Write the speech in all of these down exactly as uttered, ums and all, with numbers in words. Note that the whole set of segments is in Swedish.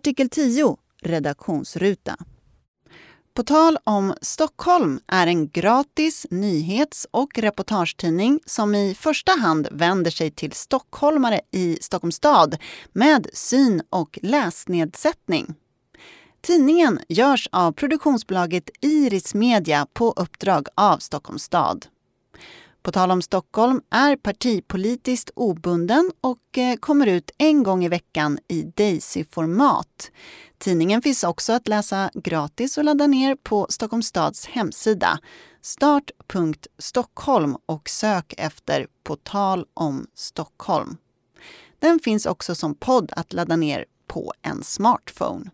Artikel tio. Redaktionsruta. På tal om Stockholm är en gratis nyhets- och reportagetidning som i första hand vänder sig till stockholmare i Stockholms stad med syn- och läsnedsättning. Tidningen görs av produktionsbolaget Iris Media på uppdrag av Stockholms stad. På tal om Stockholm är partipolitiskt obunden och kommer ut en gång i veckan i Daisy-format. Tidningen finns också att läsa gratis och ladda ner på Stockholms stads hemsida start punkt stockholm och sök efter På tal om Stockholm. Den finns också som podd att ladda ner på en smartphone.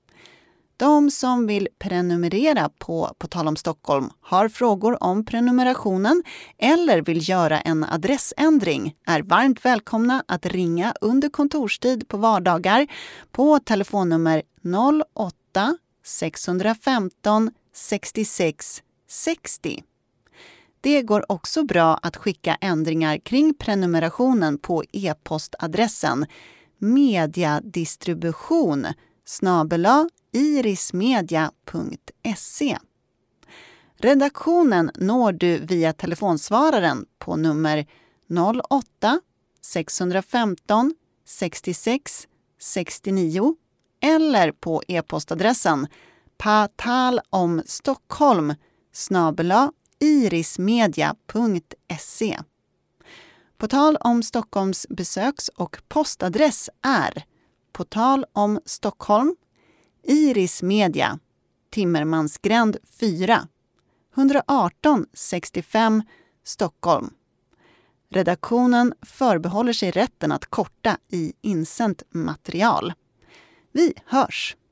De som vill prenumerera på På tal om Stockholm har frågor om prenumerationen eller vill göra en adressändring är varmt välkomna att ringa under kontorstid på vardagar på telefonnummer noll åtta sex ett fem sex sex sex noll. Det går också bra att skicka ändringar kring prenumerationen på e-postadressen mediadistribution snabel-a irismedia punkt se. Redaktionen når du via telefonsvararen på nummer noll åtta sex ett fem sex sex sex nio eller på e-postadressen patalomstockholm snabel-a irismedia punkt se. På tal om Stockholms besöks- och postadress är På tal om Stockholm, Iris Media, Timmermansgränd fyra, ett arton sextiofem Stockholm. Redaktionen förbehåller sig rätten att korta i insänt material. Vi hörs!